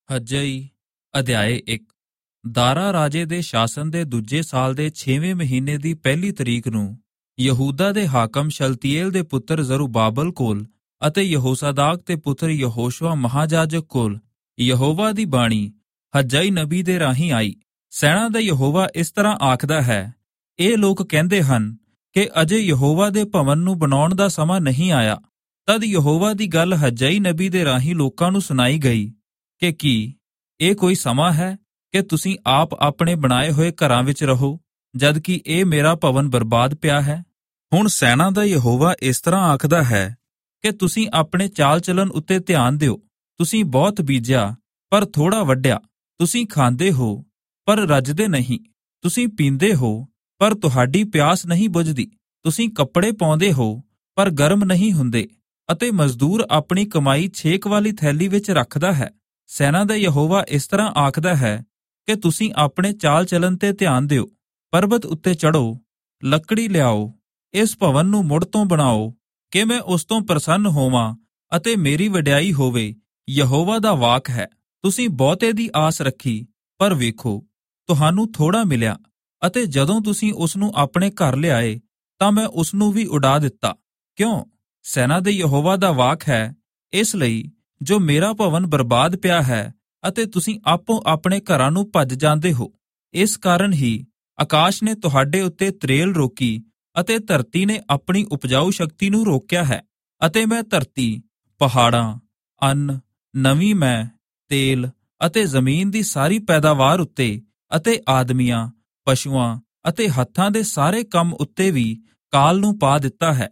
ਹੱਜਈ ਅਧਿਆਏ 1। ਦਾਰਾ ਰਾਜੇ ਦੇ ਸ਼ਾਸਨ ਦੇ ਦੂਜੇ ਸਾਲ ਦੇ 6ਵੇਂ ਮਹੀਨੇ ਦੀ ਪਹਿਲੀ ਤਰੀਕ ਨੂੰ ਯਹੂਦਾ ਦੇ ਹਾਕਮ ਸ਼ਲਤੀਏਲ ਦੇ ਪੁੱਤਰ ਜ਼ਰੁਬਾਬਲ ਕੋਲ ਅਤੇ ਯਹੋਸਾਦਾਕ ਦੇ ਪੁੱਤਰ ਯਹੋਸ਼ੁਆ ਮਹਾਜਾਜਕ ਕੋਲ ਯਹੋਵਾ ਦੀ ਬਾਣੀ ਹੱਜਈ ਨਬੀ ਦੇ ਰਾਹੀਂ ਆਈ। ਸੈਨਾ ਦਾ ਯਹੋਵਾ ਇਸ ਤਰ੍ਹਾਂ ਆਖਦਾ ਹੈ, ਇਹ ਲੋਕ ਕਹਿੰਦੇ ਹਨ ਕਿ ਅਜੇ ਯਹੋਵਾ ਦੇ ਭਵਨ ਨੂੰ ਬਣਾਉਣ ਦਾ ਸਮਾਂ ਨਹੀਂ ਆਇਆ। ਤਦ ਯਹੋਵਾ ਦੀ ਗੱਲ ਹੱਜਈ ਨਬੀ ਦੇ ਰਾਹੀਂ ਲੋਕਾਂ ਨੂੰ ਸੁਣਾਈ ਗਈ ਕਿ ਕੀ ਇਹ ਕੋਈ ਸਮਾਂ ਹੈ ਕਿ ਤੁਸੀਂ ਆਪ ਆਪਣੇ ਬਣਾਏ ਹੋਏ ਘਰਾਂ ਵਿੱਚ ਰਹੋ, ਜਦ ਕਿ ਇਹ ਮੇਰਾ ਭਵਨ ਬਰਬਾਦ ਪਿਆ ਹੈ। ਹੁਣ ਸੈਨਾ ਦਾ ਯਹੋਵਾ ਇਸ ਤਰ੍ਹਾਂ ਆਖਦਾ ਹੈ ਕਿ ਤੁਸੀਂ ਆਪਣੇ ਚਾਲ ਚਲਨ ਉੱਤੇ ਧਿਆਨ ਦਿਓ। ਤੁਸੀਂ ਬਹੁਤ ਬੀਜਿਆ ਪਰ ਥੋੜਾ ਵੱਢਿਆ, ਤੁਸੀਂ ਖਾਂਦੇ ਹੋ ਪਰ ਰੱਜਦੇ ਨਹੀਂ, ਤੁਸੀਂ ਪੀਂਦੇ ਹੋ ਪਰ ਤੁਹਾਡੀ ਪਿਆਸ ਨਹੀਂ ਬੁਝਦੀ, ਤੁਸੀਂ ਕੱਪੜੇ ਪਾਉਂਦੇ ਹੋ ਪਰ ਗਰਮ ਨਹੀਂ ਹੁੰਦੇ, ਅਤੇ ਮਜ਼ਦੂਰ ਆਪਣੀ ਕਮਾਈ ਛੇਕ ਵਾਲੀ ਥੈਲੀ ਵਿੱਚ ਰੱਖਦਾ ਹੈ। ਸੈਨਾ ਦਾ ਯਹੋਵਾ ਇਸ ਤਰ੍ਹਾਂ ਆਖਦਾ ਹੈ ਕਿ ਤੁਸੀਂ ਆਪਣੇ ਚਾਲ ਚਲਨ ਤੇ ਧਿਆਨ ਦਿਓ। ਪਰਬਤ ਉੱਤੇ ਚੜ੍ਹੋ, ਲੱਕੜੀ ਲਿਆਓ, ਇਸ ਭਵਨ ਨੂੰ ਮੁੜ ਤੋਂ ਬਣਾਓ ਕਿ ਮੈਂ ਉਸ ਤੋਂ ਪ੍ਰਸੰਨ ਹੋਵਾਂ ਅਤੇ ਮੇਰੀ ਵਡਿਆਈ ਹੋਵੇ। ਯਹੋਵਾ ਦਾ ਵਾਕ ਹੈ। ਤੁਸੀਂ ਬਹੁਤੇ ਦੀ ਆਸ ਰੱਖੀ ਪਰ ਵੇਖੋ, ਤੁਹਾਨੂੰ ਥੋੜਾ ਮਿਲਿਆ, ਅਤੇ ਜਦੋਂ ਤੁਸੀਂ ਉਸ ਨੂੰ ਆਪਣੇ ਘਰ ਲਿਆਏ ਤਾਂ ਮੈਂ ਉਸ ਨੂੰ ਵੀ ਉਡਾ ਦਿੱਤਾ। ਕਿਉਂ? ਸੈਨਾ ਦੇ ਯਹੋਵਾ ਦਾ ਵਾਕ ਹੈ, ਇਸ ਲਈ ਜੋ ਮੇਰਾ ਭਵਨ ਬਰਬਾਦ ਪਿਆ ਹੈ ਅਤੇ ਤੁਸੀਂ ਆਪੋ ਆਪਣੇ ਘਰਾਂ ਨੂੰ ਭੱਜ ਜਾਂਦੇ ਹੋ। ਇਸ ਕਾਰਨ ਹੀ ਆਕਾਸ਼ ਨੇ ਤੁਹਾਡੇ ਉੱਤੇ ਤਰੇਲ ਰੋਕੀ ਅਤੇ ਧਰਤੀ ਨੇ ਆਪਣੀ ਉਪਜਾਊ ਸ਼ਕਤੀ ਨੂੰ ਰੋਕਿਆ ਹੈ। ਅਤੇ ਮੈਂ ਧਰਤੀ, ਪਹਾੜਾਂ, ਅੰਨ, ਨਵੀਂ ਮੈਅ, ਤੇਲ ਅਤੇ ਜ਼ਮੀਨ ਦੀ ਸਾਰੀ ਪੈਦਾਵਾਰ ਉੱਤੇ ਅਤੇ ਆਦਮੀਆਂ, ਪਸ਼ੂਆਂ ਅਤੇ ਹੱਥਾਂ ਦੇ ਸਾਰੇ ਕੰਮ ਉੱਤੇ ਵੀ ਕਾਲ ਨੂੰ ਪਾ ਦਿੱਤਾ ਹੈ।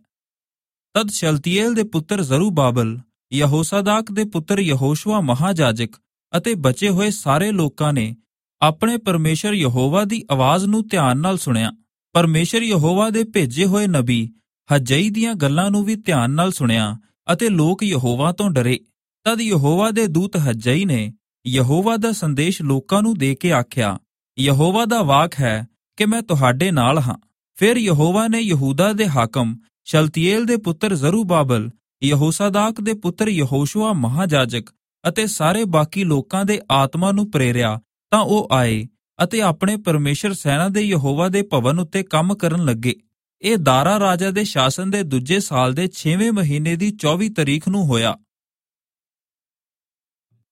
ਤਦ ਸ਼ਲਤੀਏਲ ਦੇ ਪੁੱਤਰ ਜ਼ਰੁਬਾਬਲ, ਯਹੋਸਾਦਾਕ ਦੇ ਪੁੱਤਰ ਯਹੋਸ਼ੁਆ ਮਹਾਜਾਜਕ ਅਤੇ ਬਚੇ ਹੋਏ ਸਾਰੇ ਲੋਕਾਂ ਨੇ ਆਪਣੇ ਪਰਮੇਸ਼ਰ ਯਹੋਵਾ ਦੀ ਆਵਾਜ਼ ਨੂੰ ਧਿਆਨ ਨਾਲ ਸੁਣਿਆ। ਪਰਮੇਸ਼ਰ ਯਹੋਵਾ ਦੇ ਭੇਜੇ ਹੋਏ ਨਬੀ ਹੱਜਈ ਦੀਆਂ ਗੱਲਾਂ ਨੂੰ ਵੀ ਧਿਆਨ ਨਾਲ ਸੁਣਿਆ ਅਤੇ ਲੋਕ ਯਹੋਵਾ ਤੋਂ ਡਰੇ। ਤਦ ਯਹੋਵਾ ਦੇ ਦੂਤ ਹੱਜਈ ਨੇ ਯਹੋਵਾ ਦਾ ਸੰਦੇਸ਼ ਲੋਕਾਂ ਨੂੰ ਦੇ ਕੇ ਆਖਿਆ, ਯਹੋਵਾ ਦਾ ਵਾਕ ਹੈ ਕਿ ਮੈਂ ਤੁਹਾਡੇ ਨਾਲ ਹਾਂ। ਫਿਰ ਯਹੋਵਾ ਨੇ ਯਹੂਦਾ ਦੇ ਹਾਕਮ ਸ਼ਲਤੀਏਲ ਦੇ ਪੁੱਤਰ ਜ਼ਰੁਬਾਬਲ, ਯਹੋਸਾਦਾਕ ਦੇ ਪੁੱਤਰ ਯਹੋਸ਼ੁਆ ਮਹਾਜਾਜਕ ਅਤੇ ਸਾਰੇ ਬਾਕੀ ਲੋਕਾਂ ਦੇ ਆਤਮਾ ਨੂੰ ਪ੍ਰੇਰਿਆ ਤਾਂ ਉਹ ਆਏ ਅਤੇ ਆਪਣੇ ਪਰਮੇਸ਼ਰ ਸੈਨਾ ਦੇ ਯਹੋਵਾ ਦੇ ਭਵਨ ਉੱਤੇ ਕੰਮ ਕਰਨ ਲੱਗੇ। ਇਹ ਦਾਰਾ ਰਾਜਾ ਦੇ ਸ਼ਾਸਨ ਦੇ ਦੂਜੇ ਸਾਲ ਦੇ 6ਵੇਂ ਮਹੀਨੇ ਦੀ 24 ਤਰੀਕ ਨੂੰ ਹੋਇਆ।